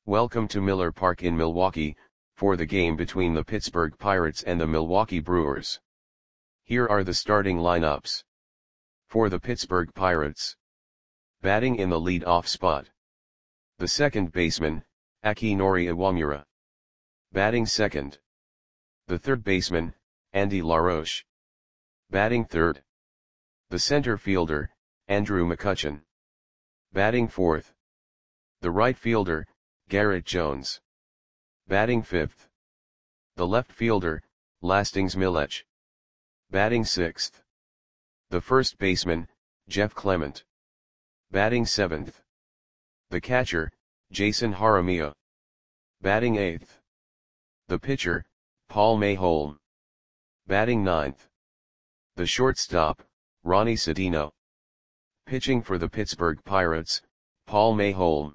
Welcome to Miller Park in Milwaukee, for the game between the Pittsburgh Pirates and the Milwaukee Brewers. Here are the starting lineups. For the Pittsburgh Pirates. Batting in the lead-off spot. The second baseman, Akinori Iwamura. Batting second. The third baseman, Andy LaRoche. Batting third. The center fielder, Andrew McCutchen. Batting fourth. The right fielder, Garrett Jones. Batting fifth. The left fielder, Lastings Milech. Batting sixth. The first baseman, Jeff Clement. Batting seventh. The catcher, Jason Jaramillo. Batting eighth. The pitcher, Paul Mayholm. Batting ninth. The shortstop, Ronnie Sedino. Pitching for the Pittsburgh Pirates, Paul Mayholm.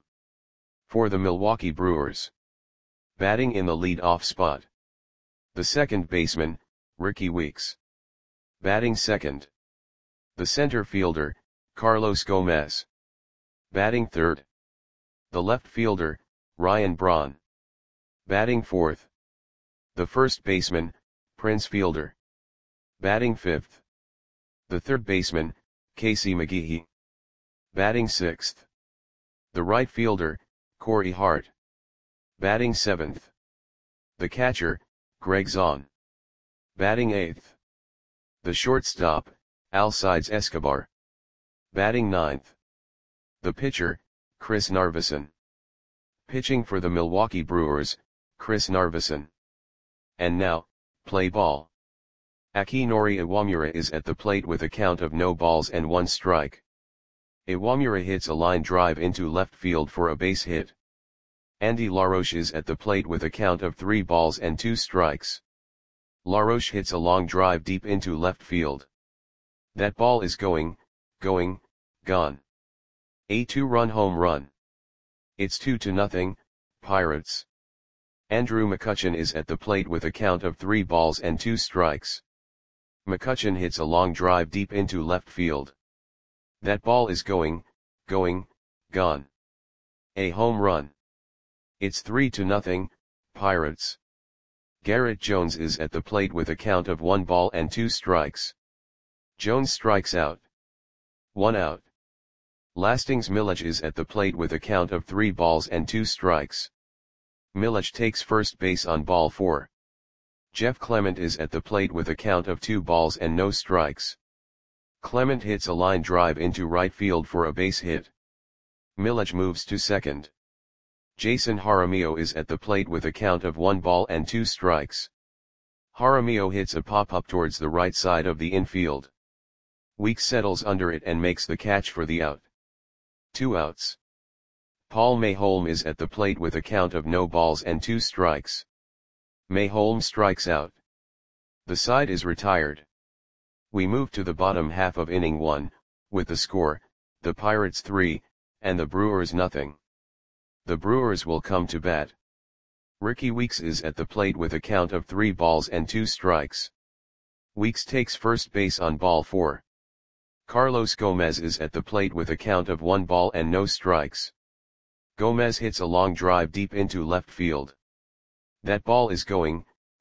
For the Milwaukee Brewers. Batting in the lead-off spot. The second baseman, Rickie Weeks. Batting second. The center fielder, Carlos Gomez. Batting third. The left fielder, Ryan Braun. Batting fourth. The first baseman, Prince Fielder. Batting fifth. The third baseman, Casey McGehee. Batting sixth. The right fielder, Corey Hart. Batting seventh. The catcher, Greg Zahn. Batting eighth. The shortstop, Alcides Escobar. Batting ninth. The pitcher, Chris Narveson. Pitching for the Milwaukee Brewers, Chris Narveson. And now, play ball. Akinori Iwamura is at the plate with a count of no balls and 1 strike. Iwamura hits a line drive into left field for a base hit. Andy LaRoche is at the plate with a count of 3 balls and 2 strikes. LaRoche hits a long drive deep into left field. That ball is gone. A 2-run home run. It's 2-0, Pirates. Andrew McCutchen is at the plate with a count of 3 balls and 2 strikes. McCutchen hits a long drive deep into left field. That ball is gone. A home run. It's 3-0, Pirates. Garrett Jones is at the plate with a count of 1 ball and 2 strikes. Jones strikes out. 1 out. Lastings Milech is at the plate with a count of 3 balls and 2 strikes. Milech takes first base on ball 4. Jeff Clement is at the plate with a count of 2 balls and no strikes. Clement hits a line drive into right field for a base hit. Milech moves to second. Jason Jaramillo is at the plate with a count of 1 ball and 2 strikes. Jaramillo hits a pop-up towards the right side of the infield. Weeks settles under it and makes the catch for the out. 2 outs. Paul Mayholm is at the plate with a count of no balls and 2 strikes. Mayholm strikes out. The side is retired. We move to the bottom half of inning 1, with the score, the Pirates 3, and the Brewers nothing. The Brewers will come to bat. Rickie Weeks is at the plate with a count of 3 balls and 2 strikes. Weeks takes first base on ball 4. Carlos Gomez is at the plate with a count of 1 ball and no strikes. Gomez hits a long drive deep into left field. That ball is gone.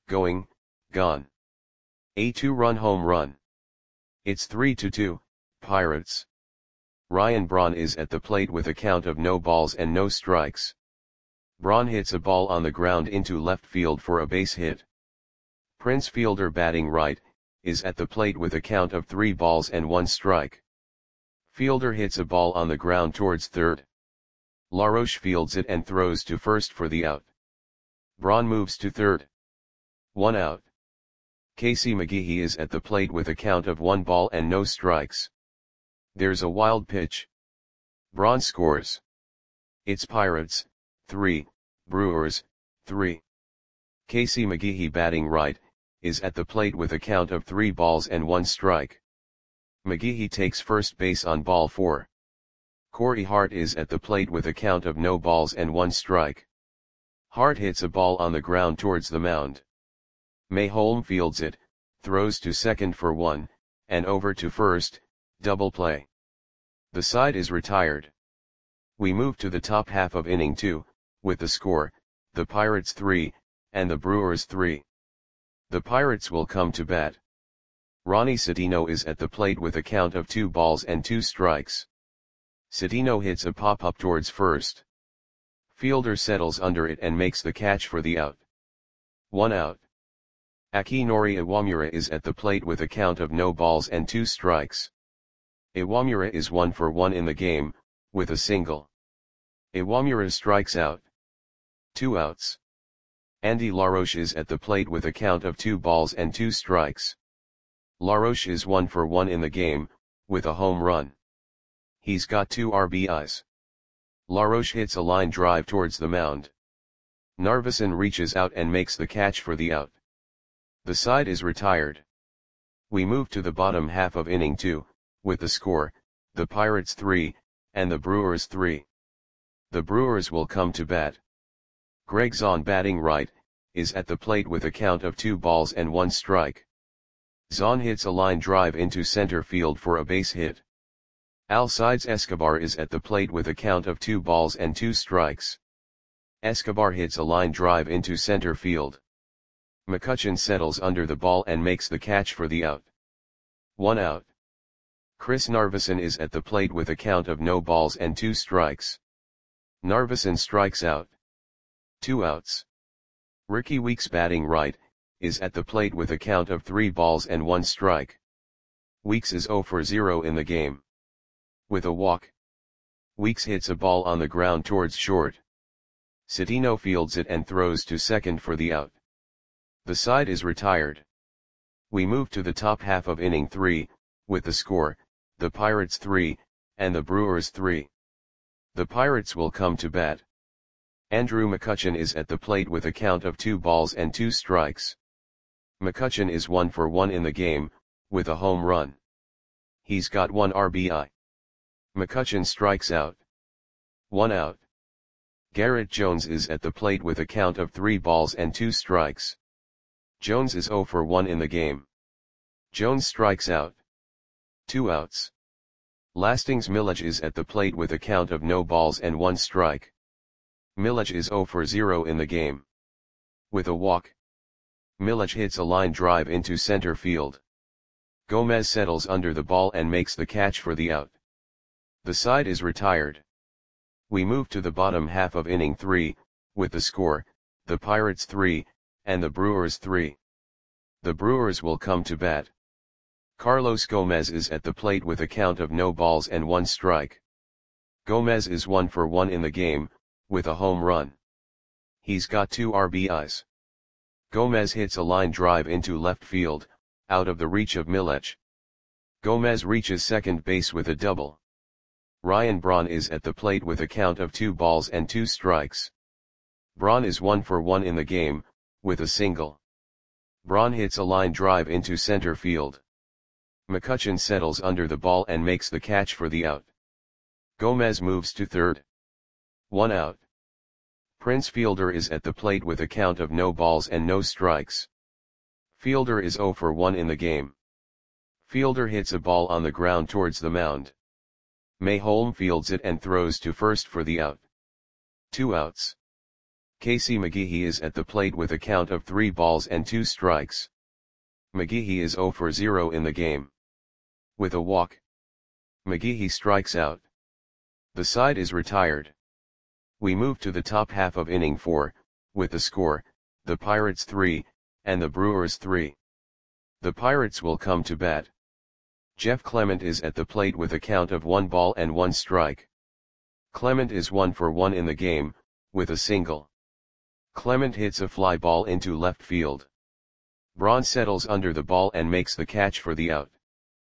A 2-run home run. It's 3-2, Pirates. Ryan Braun is at the plate with a count of no balls and no strikes. Braun hits a ball on the ground into left field for a base hit. Prince Fielder, batting right, is at the plate with a count of 3 balls and 1 strike. Fielder hits a ball on the ground towards third. LaRoche fields it and throws to first for the out. Braun moves to third. 1 out. Casey McGehee is at the plate with a count of 1 ball and no strikes. There's a wild pitch. Braun scores. It's Pirates 3, Brewers 3. Casey McGehee, batting right, is at the plate with a count of 3 balls and 1 strike. McGehee takes first base on ball 4. Corey Hart is at the plate with a count of no balls and 1 strike. Hart hits a ball on the ground towards the mound. Mayholm fields it, throws to second for 1, and over to first, double play. The side is retired. We move to the top half of inning 2, with the score, the Pirates 3, and the Brewers 3. The Pirates will come to bat. Ronnie Citino is at the plate with a count of 2 balls and 2 strikes. Citino hits a pop-up towards first. Fielder settles under it and makes the catch for the out. 1 out. Akinori Iwamura is at the plate with a count of no balls and 2 strikes. Iwamura is 1 for 1 in the game, with a single. Iwamura strikes out. 2 outs. Andy LaRoche is at the plate with a count of 2 balls and 2 strikes. LaRoche is 1 for 1 in the game, with a home run. He's got 2 RBIs. LaRoche hits a line drive towards the mound. Narveson reaches out and makes the catch for the out. The side is retired. We move to the bottom half of inning 2, with the score, the Pirates 3, and the Brewers 3. The Brewers will come to bat. Greg Zahn, batting right, is at the plate with a count of 2 balls and 1 strike. Zahn hits a line drive into center field for a base hit. Alcides Escobar is at the plate with a count of 2 balls and 2 strikes. Escobar hits a line drive into center field. McCutchen settles under the ball and makes the catch for the out. 1 out. Chris Narveson is at the plate with a count of no balls and 2 strikes. Narveson strikes out. 2 outs. Ricky Weeks, batting right, is at the plate with a count of 3 balls and 1 strike. Weeks is 0 for 0 in the game. With a walk. Weeks hits a ball on the ground towards short. Citino fields it and throws to second for the out. The side is retired. We move to the top half of inning 3, with the score, the Pirates 3, and the Brewers 3. The Pirates will come to bat. Andrew McCutchen is at the plate with a count of 2 balls and 2 strikes. McCutchen is 1 for 1 in the game, with a home run. He's got 1 RBI. McCutchen strikes out. 1 out. Garrett Jones is at the plate with a count of 3 balls and 2 strikes. Jones is 0 for 1 in the game. Jones strikes out. 2 outs. Lastings Milledge is at the plate with a count of no balls and 1 strike. Milledge is 0 for 0 in the game. With a walk. Milledge hits a line drive into center field. Gomez settles under the ball and makes the catch for the out. The side is retired. We move to the bottom half of inning 3, with the score, the Pirates 3, and the Brewers 3. The Brewers will come to bat. Carlos Gomez is at the plate with a count of no balls and 1 strike. Gomez is 1 for 1 in the game, with a home run. He's got 2 RBIs. Gomez hits a line drive into left field, out of the reach of Milledge. Gomez reaches second base with a double. Ryan Braun is at the plate with a count of 2 balls and 2 strikes. Braun is 1 for 1 in the game, with a single. Braun hits a line drive into center field. McCutchen settles under the ball and makes the catch for the out. Gomez moves to third. 1 out. Prince Fielder is at the plate with a count of no balls and no strikes. Fielder is 0 for 1 in the game. Fielder hits a ball on the ground towards the mound. Mayholm fields it and throws to first for the out. 2 outs. Casey McGehee is at the plate with a count of 3 balls and 2 strikes. McGehee is 0 for 0 in the game. With a walk. McGehee strikes out. The side is retired. We move to the top half of inning 4, with the score, the Pirates 3, and the Brewers 3. The Pirates will come to bat. Jeff Clement is at the plate with a count of 1 ball and 1 strike. Clement is 1 for 1 in the game, with a single. Clement hits a fly ball into left field. Braun settles under the ball and makes the catch for the out.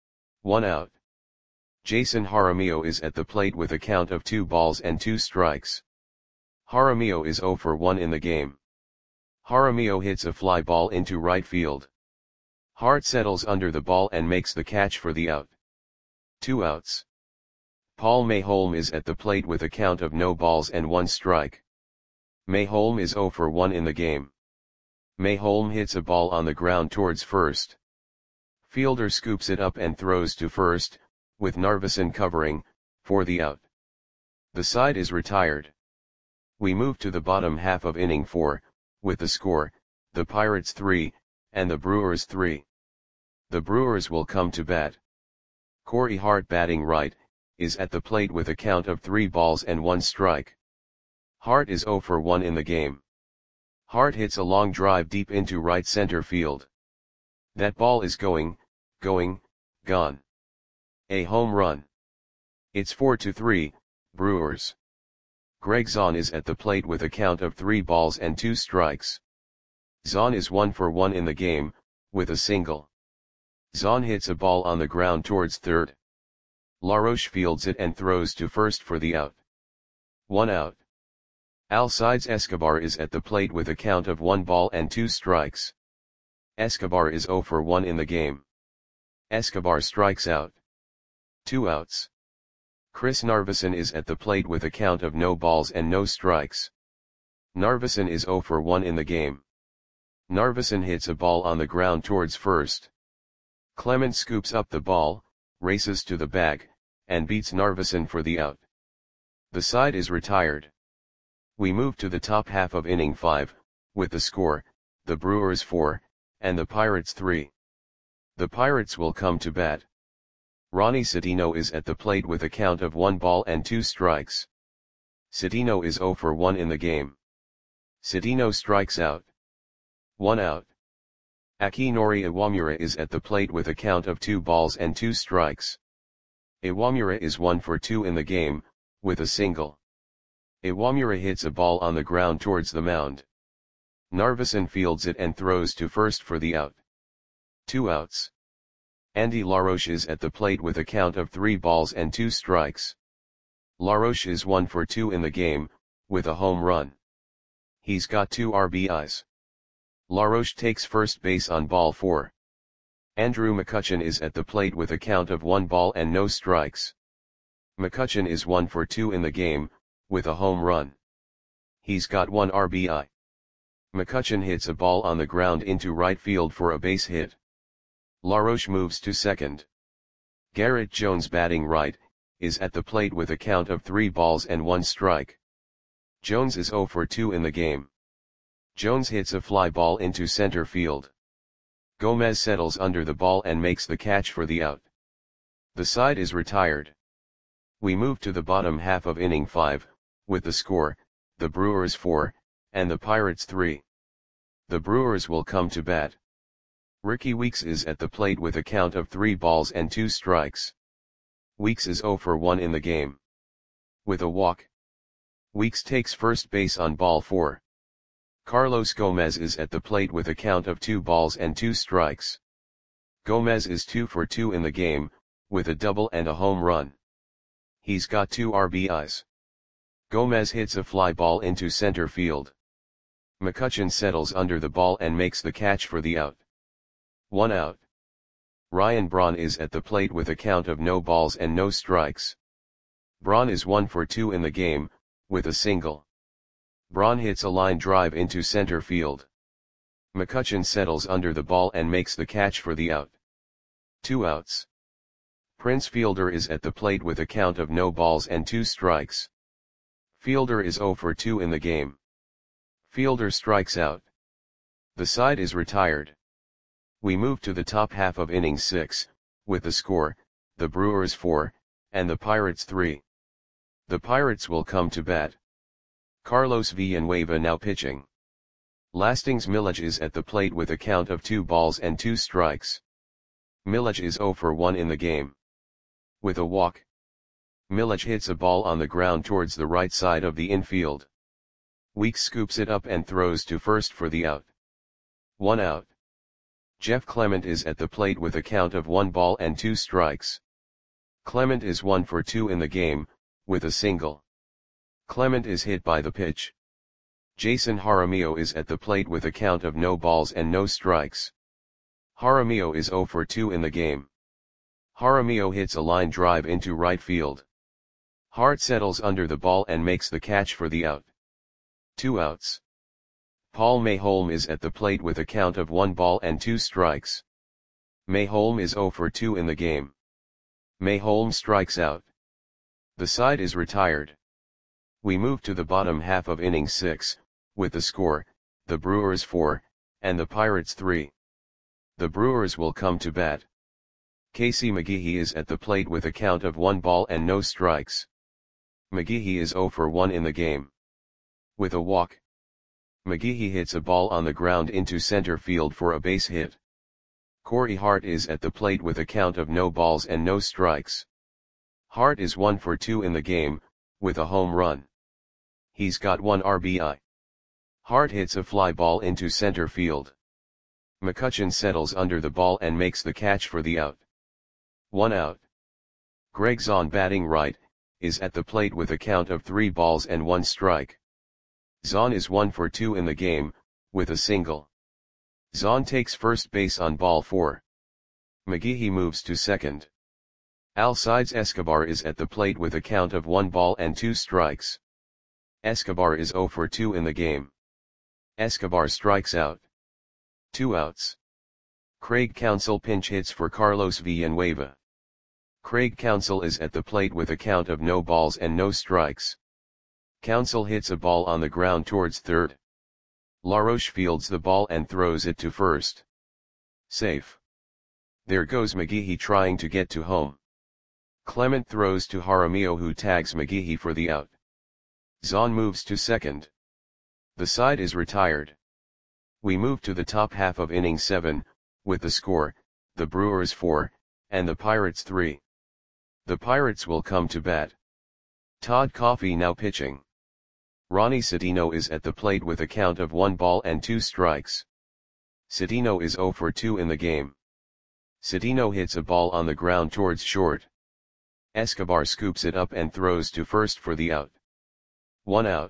1 out. Jason Jaramillo is at the plate with a count of 2 balls and 2 strikes. Jaramillo is 0 for 1 in the game. Jaramillo hits a fly ball into right field. Hart settles under the ball and makes the catch for the out. 2 outs. Paul Mayholm is at the plate with a count of no balls and 1 strike. Mayholm is 0 for 1 in the game. Mayholm hits a ball on the ground towards first. Fielder scoops it up and throws to first, with Narveson covering, for the out. The side is retired. We move to the bottom half of inning 4, with the score, the Pirates 3, and the Brewers 3. The Brewers will come to bat. Corey Hart, batting right, is at the plate with a count of 3 balls and 1 strike. Hart is 0 for 1 in the game. Hart hits a long drive deep into right center field. That ball is gone. A home run. It's 4-3, Brewers. Greg Zaun is at the plate with a count of 3 balls and 2 strikes. Zaun is 1 for 1 in the game, with a single. Zaun hits a ball on the ground towards third. LaRoche fields it and throws to first for the out. 1 out. Alcides Escobar is at the plate with a count of 1 ball and 2 strikes. Escobar is 0 for 1 in the game. Escobar strikes out. 2 outs. Chris Narveson is at the plate with a count of no balls and no strikes. Narveson is 0 for 1 in the game. Narveson hits a ball on the ground towards first. Clement scoops up the ball, races to the bag, and beats Narveson for the out. The side is retired. We move to the top half of inning 5, with the score, the Brewers 4, and the Pirates 3. The Pirates will come to bat. Ronnie Cedeno is at the plate with a count of 1 ball and 2 strikes. Cedeno is 0 for 1 in the game. Cedeno strikes out. 1 out. Akinori Iwamura is at the plate with a count of 2 balls and 2 strikes. Iwamura is 1 for 2 in the game, with a single. Iwamura hits a ball on the ground towards the mound. Narveson fields it and throws to first for the out. 2 outs. Andy LaRoche is at the plate with a count of 3 balls and 2 strikes. LaRoche is 1 for 2 in the game, with a home run. He's got 2 RBIs. LaRoche takes first base on ball 4. Andrew McCutchen is at the plate with a count of 1 ball and no strikes. McCutchen is 1 for 2 in the game, with a home run. He's got 1 RBI. McCutchen hits a ball on the ground into right field for a base hit. LaRoche moves to second. Garrett Jones, batting right, is at the plate with a count of 3 balls and 1 strike. Jones is 0 for 2 in the game. Jones hits a fly ball into center field. Gomez settles under the ball and makes the catch for the out. The side is retired. We move to the bottom half of inning 5, with the score, the Brewers 4, and the Pirates 3. The Brewers will come to bat. Ricky Weeks is at the plate with a count of 3 balls and 2 strikes. Weeks is 0 for 1 in the game. With a walk. Weeks takes first base on ball 4. Carlos Gomez is at the plate with a count of 2 balls and 2 strikes. Gomez is 2 for 2 in the game, with a double and a home run. He's got 2 RBIs. Gomez hits a fly ball into center field. McCutchen settles under the ball and makes the catch for the out. 1 out. Ryan Braun is at the plate with a count of no balls and no strikes. Braun is 1 for 2 in the game, with a single. Braun hits a line drive into center field. McCutchen settles under the ball and makes the catch for the out. 2 outs. Prince Fielder is at the plate with a count of no balls and 2 strikes. Fielder is 0 for 2 in the game. Fielder strikes out. The side is retired. We move to the top half of inning 6, with the score, the Brewers 4, and the Pirates 3. The Pirates will come to bat. Carlos Villanueva now pitching. Lastings Milledge is at the plate with a count of 2 balls and 2 strikes. Milledge is 0 for 1 in the game. With a walk. Milledge hits a ball on the ground towards the right side of the infield. Weeks scoops it up and throws to first for the out. 1 out. Jeff Clement is at the plate with a count of 1 ball and 2 strikes. Clement is 1 for 2 in the game, with a single. Clement is hit by the pitch. Jason Jaramillo is at the plate with a count of no balls and no strikes. Jaramillo is 0 for 2 in the game. Jaramillo hits a line drive into right field. Hart settles under the ball and makes the catch for the out. 2 outs. Paul Mayholm is at the plate with a count of 1 ball and 2 strikes. Mayholm is 0 for 2 in the game. Mayholm strikes out. The side is retired. We move to the bottom half of inning 6, with the score, the Brewers 4, and the Pirates 3. The Brewers will come to bat. Casey McGehee is at the plate with a count of 1 ball and no strikes. McGehee is 0 for 1 in the game. With a walk, McGehee hits a ball on the ground into center field for a base hit. Corey Hart is at the plate with a count of no balls and no strikes. Hart is 1 for 2 in the game, with a home run. He's got 1 RBI. Hart hits a fly ball into center field. McCutchen settles under the ball and makes the catch for the out. 1 out. Greg Zaun, batting right, is at the plate with a count of 3 balls and 1 strike. Zaun is 1 for 2 in the game, with a single. Zaun takes first base on ball 4. McGehee moves to second. Alcides Escobar is at the plate with a count of 1 ball and 2 strikes. Escobar is 0 for 2 in the game. Escobar strikes out. 2 outs. Craig Counsell pinch hits for Carlos Villanueva. Craig Counsell is at the plate with a count of no balls and no strikes. Counsell hits a ball on the ground towards third. LaRoche fields the ball and throws it to first. Safe. There goes McGehee trying to get to home. Clement throws to Jaramillo, who tags McGehee for the out. Zaun moves to second. The side is retired. We move to the top half of inning 7, with the score, the Brewers 4, and the Pirates 3. The Pirates will come to bat. Todd Coffey now pitching. Ronnie Cedeno is at the plate with a count of 1 ball and 2 strikes. Cedeno is 0 for 2 in the game. Cedeno hits a ball on the ground towards short. Escobar scoops it up and throws to first for the out. 1 out.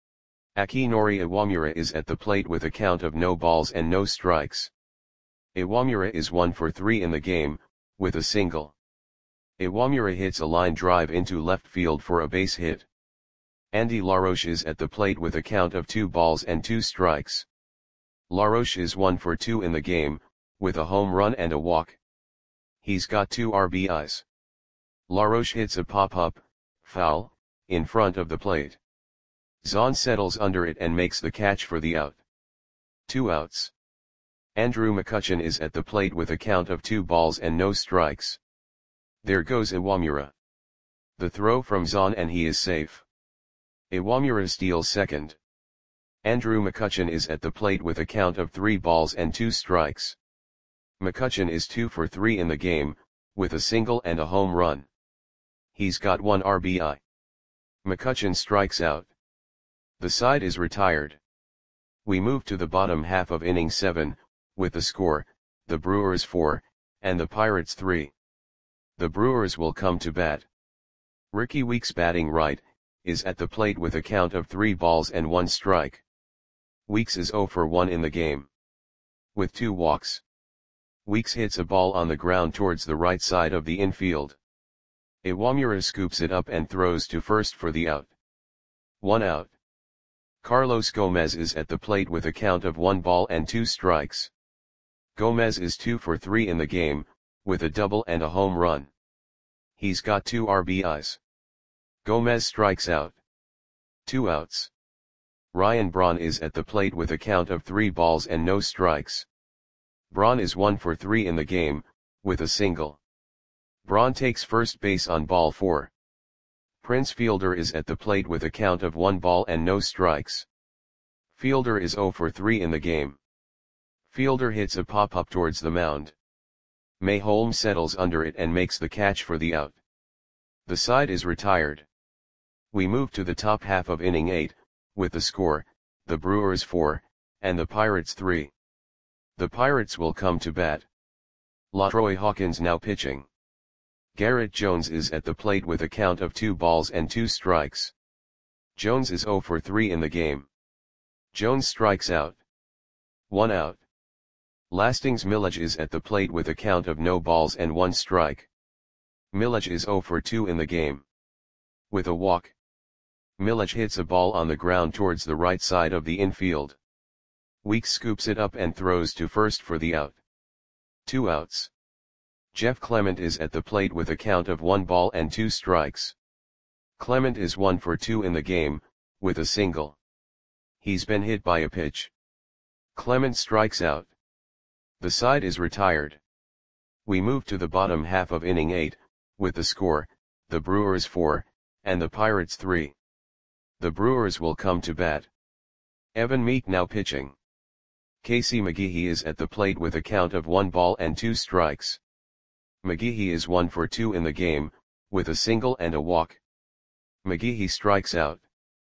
Akinori Iwamura is at the plate with a count of no balls and no strikes. Iwamura is 1 for 3 in the game, with a single. Iwamura hits a line drive into left field for a base hit. Andy LaRoche is at the plate with a count of 2 balls and 2 strikes. LaRoche is 1 for 2 in the game, with a home run and a walk. He's got 2 RBIs. LaRoche hits a pop-up, foul, in front of the plate. Zaun settles under it and makes the catch for the out. 2 outs. Andrew McCutchen is at the plate with a count of 2 balls and no strikes. There goes Iwamura. The throw from Zaun and he is safe. Iwamura steals second. Andrew McCutchen is at the plate with a count of 3 balls and 2 strikes. McCutchen is 2 for 3 in the game, with a single and a home run. He's got 1 RBI. McCutchen strikes out. The side is retired. We move to the bottom half of inning 7, with the score, the Brewers 4, and the Pirates 3. The Brewers will come to bat. Ricky Weeks, batting right, is at the plate with a count of 3 balls and 1 strike. Weeks is 0 for 1 in the game. With 2 walks. Weeks hits a ball on the ground towards the right side of the infield. Iwamura scoops it up and throws to first for the out. 1 out. Carlos Gomez is at the plate with a count of 1 ball and 2 strikes. Gomez is 2 for 3 in the game, with a double and a home run. He's got 2 RBIs. Gomez strikes out. 2 outs. Ryan Braun is at the plate with a count of 3 balls and no strikes. Braun is 1 for 3 in the game, with a single. Braun takes first base on ball 4. Prince Fielder is at the plate with a count of 1 ball and no strikes. Fielder is 0 for 3 in the game. Fielder hits a pop-up towards the mound. May Holmes settles under it and makes the catch for the out. The side is retired. We move to the top half of inning 8, with the score, the Brewers 4, and the Pirates 3. The Pirates will come to bat. LaTroy Hawkins now pitching. Garrett Jones is at the plate with a count of 2 balls and 2 strikes. Jones is 0 for 3 in the game. Jones strikes out. 1 out. Lastings Milledge is at the plate with a count of no balls and 1 strike. Milledge is 0 for 2 in the game. With a walk. Milledge hits a ball on the ground towards the right side of the infield. Weeks scoops it up and throws to first for the out. 2 outs. Jeff Clement is at the plate with a count of 1 ball and 2 strikes. Clement is 1 for 2 in the game, with a single. He's been hit by a pitch. Clement strikes out. The side is retired. We move to the bottom half of inning 8, with the score, the Brewers 4, and the Pirates 3. The Brewers will come to bat. Evan Meek now pitching. Casey McGehee is at the plate with a count of 1 ball and 2 strikes. McGehee is 1 for 2 in the game, with a single and a walk. McGehee strikes out.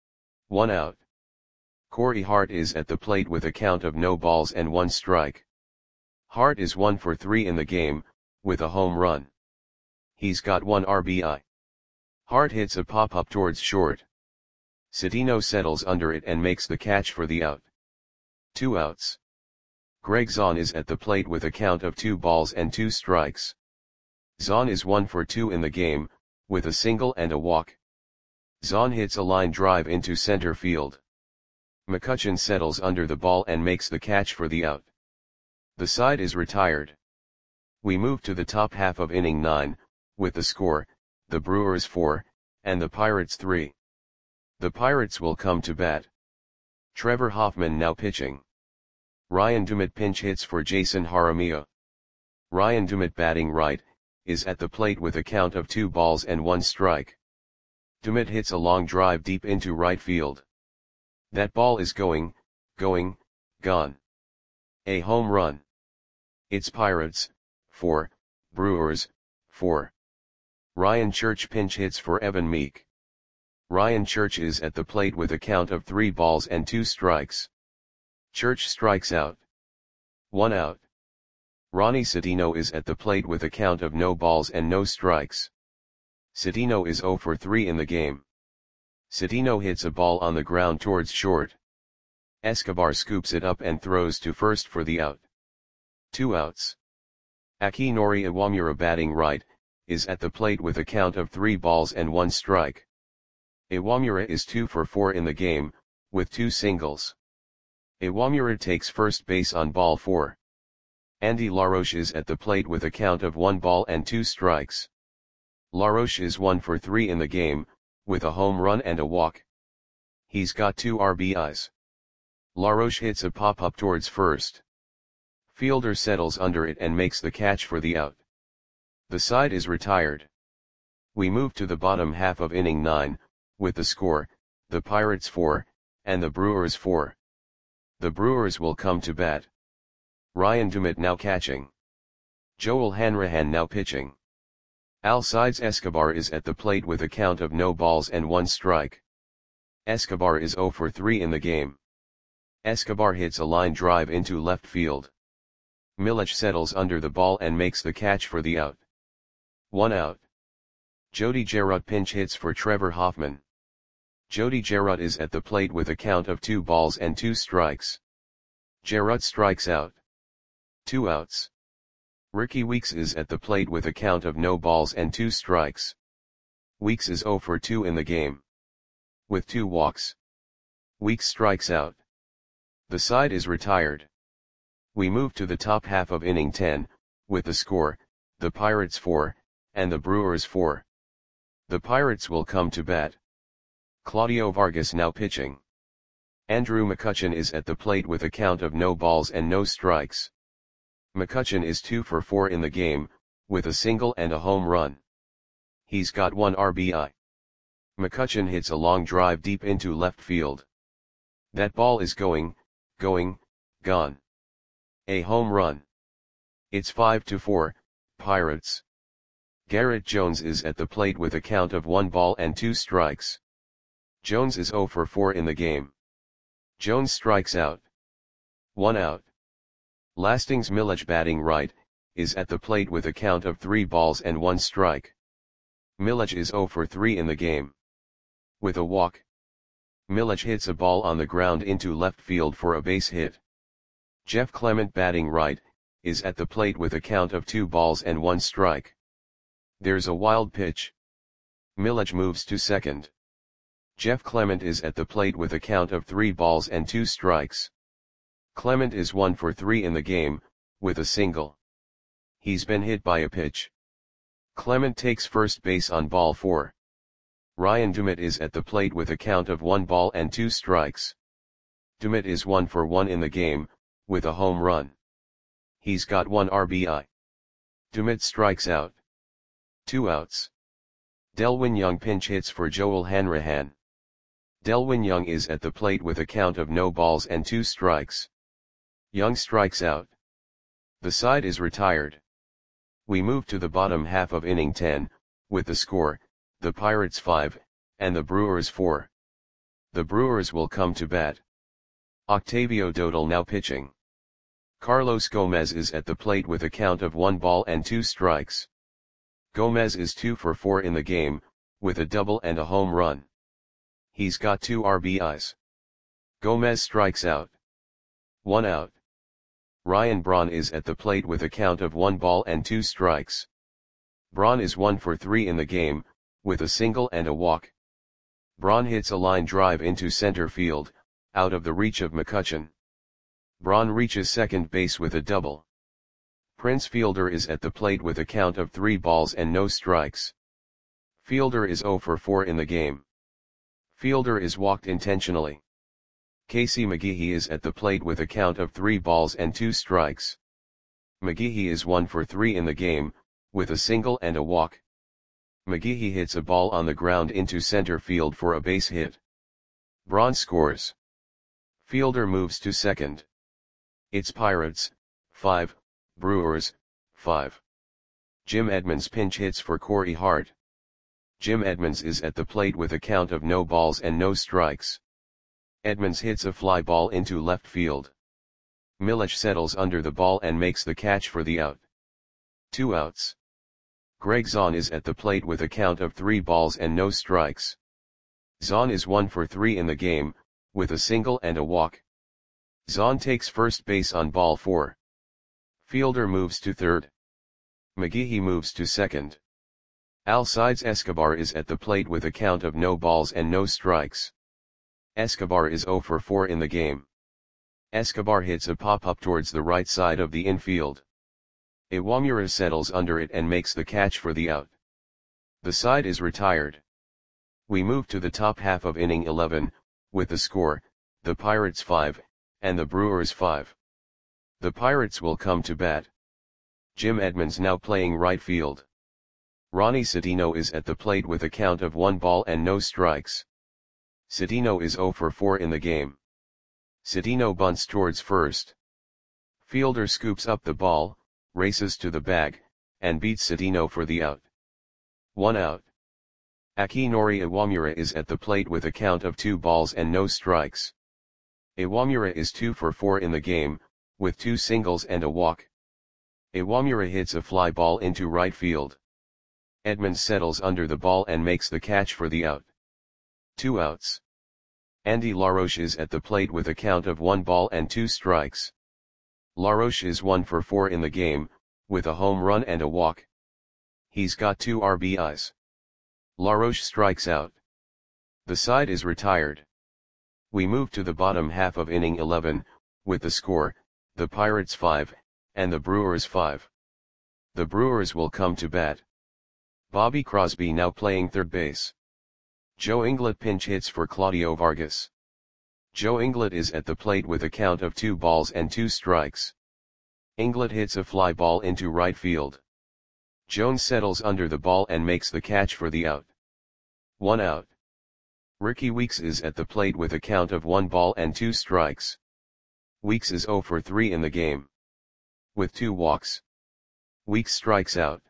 1 out. Corey Hart is at the plate with a count of no balls and 1 strike. Hart is 1 for 3 in the game, with a home run. He's got 1 RBI. Hart hits a pop-up towards short. Cedeno settles under it and makes the catch for the out. 2 outs. Greg Zahn is at the plate with a count of 2 balls and 2 strikes. Zahn is 1 for 2 in the game, with a single and a walk. Zahn hits a line drive into center field. McCutchen settles under the ball and makes the catch for the out. The side is retired. We move to the top half of inning 9, with the score, the Brewers 4, and the Pirates 3. The Pirates will come to bat. Trevor Hoffman now pitching. Ryan Dumit pinch hits for Jason Jaramillo. Ryan Dumit batting right, is at the plate with a count of 2 balls and 1 strike. Dumit hits a long drive deep into right field. That ball is going, gone. A home run. It's Pirates, 4, Brewers, 4. Ryan Church pinch hits for Evan Meek. Ryan Church is at the plate with a count of 3 balls and 2 strikes. Church strikes out. 1 out. Ronnie Cedeno is at the plate with a count of no balls and no strikes. Cedeno is 0 for 3 in the game. Cedeno hits a ball on the ground towards short. Escobar scoops it up and throws to first for the out. 2 outs. Akinori Iwamura batting right, is at the plate with a count of 3 balls and 1 strike. Iwamura is 2 for 4 in the game, with 2 singles. Iwamura takes first base on ball 4. Andy LaRoche is at the plate with a count of 1 ball and 2 strikes. LaRoche is 1 for 3 in the game, with a home run and a walk. He's got 2 RBIs. LaRoche hits a pop-up towards first. Fielder settles under it and makes the catch for the out. The side is retired. We move to the bottom half of inning 9, with the score, the Pirates 4, and the Brewers 4. The Brewers will come to bat. Ryan Dumit now catching. Joel Hanrahan now pitching. Alcides Escobar is at the plate with a count of no balls and 1 strike. Escobar is 0 for 3 in the game. Escobar hits a line drive into left field. Milich settles under the ball and makes the catch for the out. 1 out. Jody Gerard pinch hits for Trevor Hoffman. Jody Gerard is at the plate with a count of 2 balls and 2 strikes. Gerard strikes out. 2 outs. Ricky Weeks is at the plate with a count of no balls and 2 strikes. Weeks is 0 for 2 in the game. With 2 walks. Weeks strikes out. The side is retired. We move to the top half of inning 10, with the score, the Pirates 4, and the Brewers 4. The Pirates will come to bat. Claudio Vargas now pitching. Andrew McCutchen is at the plate with a count of no balls and no strikes. McCutchen is 2 for 4 in the game, with a single and a home run. He's got 1 RBI. McCutchen hits a long drive deep into left field. That ball is going, gone. A home run. It's 5-4, Pirates. Garrett Jones is at the plate with a count of 1 ball and 2 strikes. Jones is 0 for 4 in the game. Jones strikes out. 1 out. Lastings Milich batting right, is at the plate with a count of 3 balls and 1 strike. Milich is 0 for 3 in the game. With a walk. Milich hits a ball on the ground into left field for a base hit. Jeff Clement batting right, is at the plate with a count of 2 balls and 1 strike. There's a wild pitch. Milich moves to second. Jeff Clement is at the plate with a count of 3 balls and 2 strikes. Clement is 1 for 3 in the game, with a single. He's been hit by a pitch. Clement takes first base on ball 4. Ryan Dumit is at the plate with a count of 1 ball and 2 strikes. Dumit is 1 for 1 in the game, with a home run. He's got 1 RBI. Dumit strikes out. 2 outs. Delwin Young pinch hits for Joel Hanrahan. Delwin Young is at the plate with a count of no balls and 2 strikes. Young strikes out. The side is retired. We move to the bottom half of inning 10, with the score, the Pirates 5, and the Brewers 4. The Brewers will come to bat. Octavio Dodal now pitching. Carlos Gomez is at the plate with a count of 1 ball and 2 strikes. Gomez is 2 for 4 in the game, with a double and a home run. He's got 2 RBIs. Gomez strikes out. 1 out. Ryan Braun is at the plate with a count of 1 ball and 2 strikes. Braun is 1 for 3 in the game, with a single and a walk. Braun hits a line drive into center field, out of the reach of McCutchen. Braun reaches second base with a double. Prince Fielder is at the plate with a count of 3 balls and no strikes. Fielder is 0 for 4 in the game. Fielder is walked intentionally. Casey McGehee is at the plate with a count of 3 balls and 2 strikes. McGehee is 1 for 3 in the game, with a single and a walk. McGehee hits a ball on the ground into center field for a base hit. Braun scores. Fielder moves to second. It's Pirates, 5, Brewers, 5. Jim Edmonds pinch hits for Corey Hart. Jim Edmonds is at the plate with a count of no balls and no strikes. Edmonds hits a fly ball into left field. Milich settles under the ball and makes the catch for the out. 2 outs. Greg Zahn is at the plate with a count of 3 balls and no strikes. Zahn is 1 for 3 in the game, with a single and a walk. Zahn takes first base on ball 4. Fielder moves to third. McGehee moves to second. Alcides Escobar is at the plate with a count of no balls and no strikes. Escobar is 0 for 4 in the game. Escobar hits a pop-up towards the right side of the infield. Iwamura settles under it and makes the catch for the out. The side is retired. We move to the top half of inning 11, with the score, the Pirates 5, and the Brewers 5. The Pirates will come to bat. Jim Edmonds now playing right field. Ronnie Citino is at the plate with a count of 1 ball and no strikes. Citino is 0 for 4 in the game. Citino bunts towards first. Fielder scoops up the ball, races to the bag, and beats Citino for the out. 1 out. Akinori Iwamura is at the plate with a count of 2 balls and no strikes. Iwamura is 2 for 4 in the game, with 2 singles and a walk. Iwamura hits a fly ball into right field. Edmonds settles under the ball and makes the catch for the out. 2 outs. Andy LaRoche is at the plate with a count of 1 ball and 2 strikes. LaRoche is 1 for 4 in the game, with a home run and a walk. He's got 2 RBIs. LaRoche strikes out. The side is retired. We move to the bottom half of inning 11, with the score, the Pirates 5, and the Brewers 5. The Brewers will come to bat. Bobby Crosby now playing third base. Joe Inglet pinch hits for Claudio Vargas. Joe Inglet is at the plate with a count of 2 balls and 2 strikes. Inglet hits a fly ball into right field. Jones settles under the ball and makes the catch for the out. 1 out. Ricky Weeks is at the plate with a count of 1 ball and 2 strikes. Weeks is 0 for 3 in the game. With 2 walks. Weeks strikes out.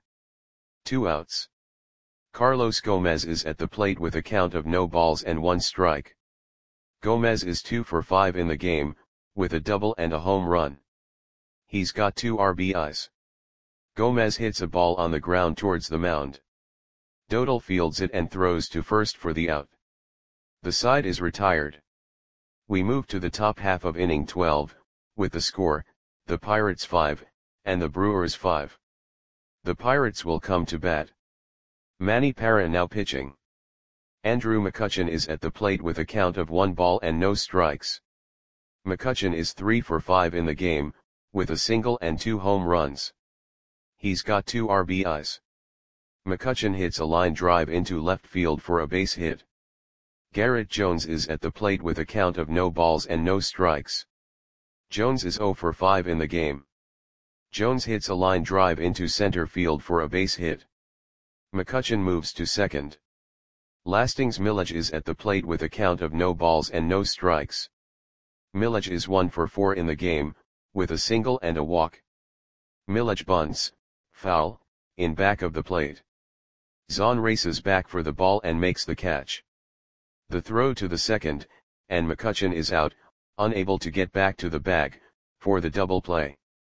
2 outs. Carlos Gomez is at the plate with a count of no balls and 1 strike. Gomez is 2 for 5 in the game, with a double and a home run. He's got 2 RBIs. Gomez hits a ball on the ground towards the mound. Dodal fields it and throws to first for the out. The side is retired. We move to the top half of inning 12, with the score, the Pirates 5, and the Brewers 5. The Pirates will come to bat. Manny Parra now pitching. Andrew McCutchen is at the plate with a count of 1 ball and no strikes. McCutchen is 3 for 5 in the game, with a single and 2 home runs. He's got 2 RBIs. McCutchen hits a line drive into left field for a base hit. Garrett Jones is at the plate with a count of no balls and no strikes. Jones is 0 for 5 in the game. Jones hits a line drive into center field for a base hit. McCutchen moves to second. Lastings Milledge is at the plate with a count of no balls and no strikes. Milledge is 1 for 4 in the game, with a single and a walk. Milledge bunts, foul, in back of the plate. Zahn races back for the ball and makes the catch. The throw to the second, and McCutchen is out, unable to get back to the bag, for the double play.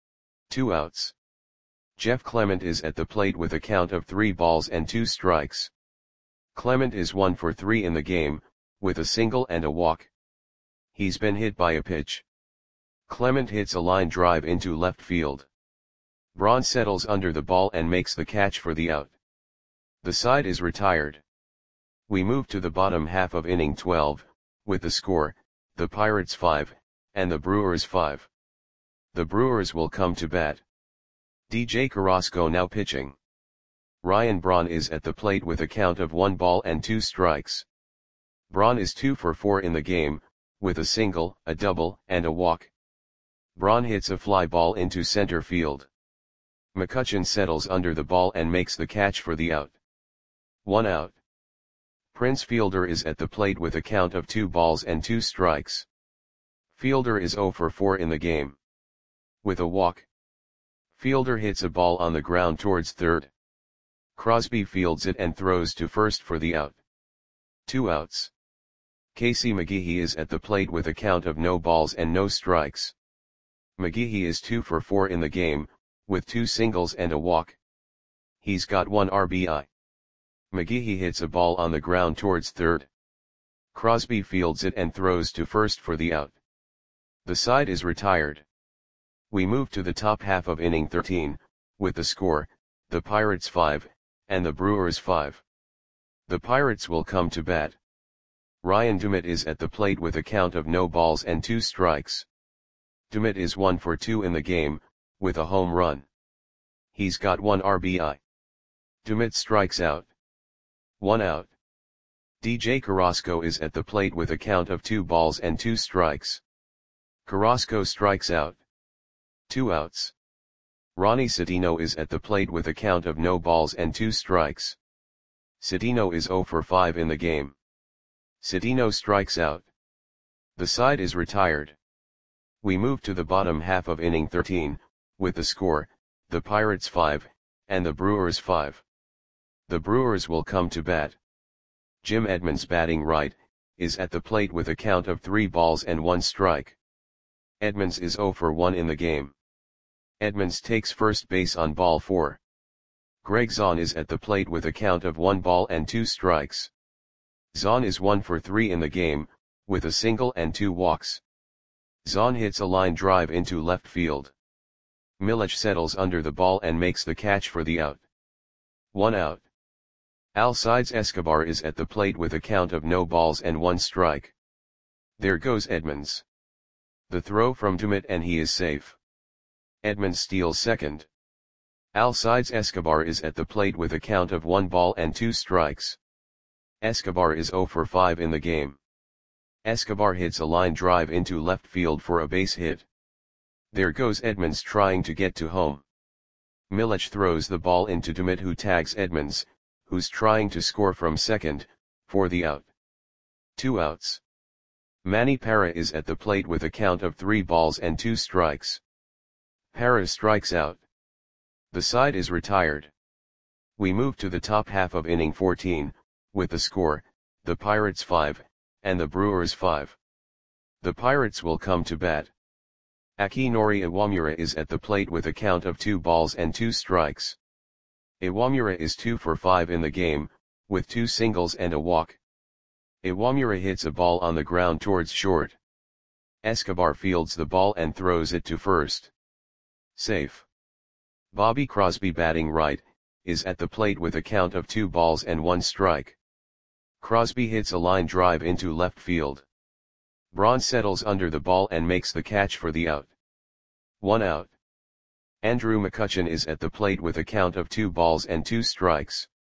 2 outs. Jeff Clement is at the plate with a count of 3 balls and 2 strikes. Clement is 1 for 3 in the game, with a single and a walk. He's been hit by a pitch. Clement hits a line drive into left field. Braun settles under the ball and makes the catch for the out. The side is retired. We move to the bottom half of inning 12, with the score, the Pirates 5, and the Brewers 5. The Brewers will come to bat. DJ Carrasco now pitching. Ryan Braun is at the plate with a count of 1 ball and 2 strikes. Braun is 2 for 4 in the game, with a single, a double, and a walk. Braun hits a fly ball into center field. McCutchen settles under the ball and makes the catch for the out. 1 out. Prince Fielder is at the plate with a count of 2 balls and 2 strikes. Fielder is 0 for 4 in the game. With a walk. Fielder hits a ball on the ground towards third. Crosby fields it and throws to first for the out. 2 outs. Casey McGehee is at the plate with a count of no balls and no strikes. McGehee is 2 for 4 in the game, with 2 singles and a walk. He's got 1 RBI. McGehee hits a ball on the ground towards third. Crosby fields it and throws to first for the out. The side is retired. We move to the top half of inning 13, with the score, the Pirates 5, and the Brewers 5. The Pirates will come to bat. Ryan Dumit is at the plate with a count of no balls and 2 strikes. Dumit is 1 for 2 in the game, with a home run. He's got 1 RBI. Dumit strikes out. 1 out. DJ Carrasco is at the plate with a count of 2 balls and 2 strikes. Carrasco strikes out. 2 outs. Ronnie Citino is at the plate with a count of no balls and 2 strikes. Citino is 0 for 5 in the game. Citino strikes out. The side is retired. We move to the bottom half of inning 13, with the score, the Pirates 5, and the Brewers 5. The Brewers will come to bat. Jim Edmonds batting right, is at the plate with a count of 3 balls and 1 strike. Edmonds is 0 for 1 in the game. Edmonds takes first base on ball 4. Greg Zahn is at the plate with a count of 1 ball and 2 strikes. Zahn is 1 for 3 in the game, with a single and 2 walks. Zahn hits a line drive into left field. Milledge settles under the ball and makes the catch for the out. 1 out. Alcides Escobar is at the plate with a count of no balls and 1 strike. There goes Edmonds. The throw from Dumit and he is safe. Edmonds steals second. Alcides Escobar is at the plate with a count of 1 ball and 2 strikes. Escobar is 0 for 5 in the game. Escobar hits a line drive into left field for a base hit. There goes Edmonds trying to get to home. Milledge throws the ball into Dumit, who tags Edmonds, who's trying to score from second, for the out. 2 outs. Manny Parra is at the plate with a count of 3 balls and 2 strikes. Parra strikes out. The side is retired. We move to the top half of inning 14, with the score, the Pirates 5, and the Brewers 5. The Pirates will come to bat. Akinori Iwamura is at the plate with a count of 2 balls and 2 strikes. Iwamura is 2 for 5 in the game, with 2 singles and a walk. Iwamura hits a ball on the ground towards short. Escobar fields the ball and throws it to first. Safe. Bobby Crosby batting right, is at the plate with a count of 2 balls and 1 strike. Crosby hits a line drive into left field. Braun settles under the ball and makes the catch for the out. 1 out. Andrew McCutchen is at the plate with a count of 2 balls and 2 strikes.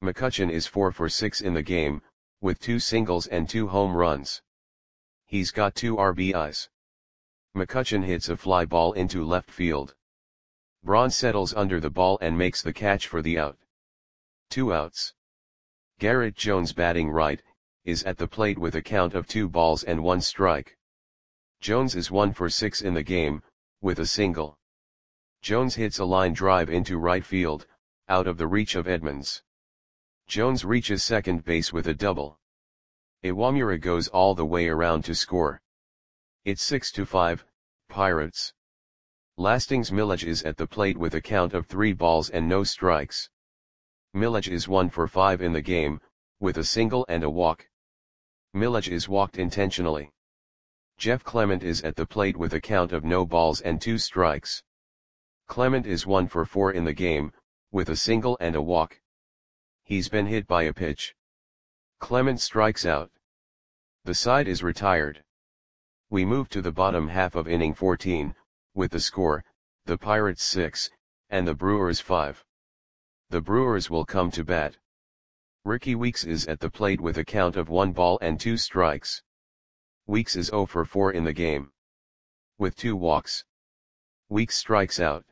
McCutchen is 4 for 6 in the game, with 2 singles and 2 home runs. He's got 2 RBIs. McCutchen hits a fly ball into left field. Braun settles under the ball and makes the catch for the out. 2 outs. Garrett Jones, batting right, is at the plate with a count of 2 balls and 1 strike. Jones is 1 for 6 in the game, with a single. Jones hits a line drive into right field, out of the reach of Edmonds. Jones reaches second base with a double. Iwamura goes all the way around to score. It's 6-5, Pirates. Lastings Milledge is at the plate with a count of 3 balls and no strikes. Milledge is 1 for 5 in the game, with a single and a walk. Milledge is walked intentionally. Jeff Clement is at the plate with a count of no balls and 2 strikes. Clement is 1 for 4 in the game, with a single and a walk. He's been hit by a pitch. Clement strikes out. The side is retired. We move to the bottom half of inning 14, with the score, the Pirates 6, and the Brewers 5. The Brewers will come to bat. Ricky Weeks is at the plate with a count of 1 ball and 2 strikes. Weeks is 0 for 4 in the game, with 2 walks. Weeks strikes out.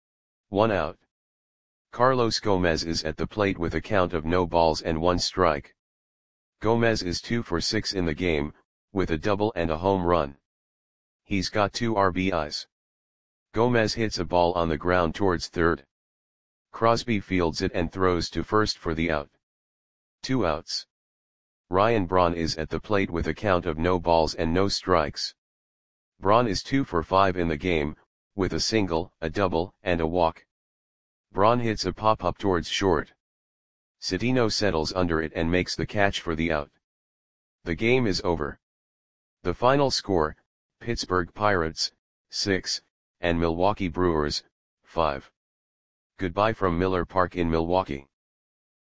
1 out. Carlos Gomez is at the plate with a count of no balls and 1 strike. Gomez is 2 for 6 in the game, with a double and a home run. He's got 2 RBIs. Gomez hits a ball on the ground towards third. Crosby fields it and throws to first for the out. 2 outs. Ryan Braun is at the plate with a count of no balls and no strikes. Braun is 2 for 5 in the game, with a single, a double, and a walk. Braun hits a pop-up towards short. Citino settles under it and makes the catch for the out. The game is over. The final score, Pittsburgh Pirates, 6, and Milwaukee Brewers, 5. Goodbye from Miller Park in Milwaukee.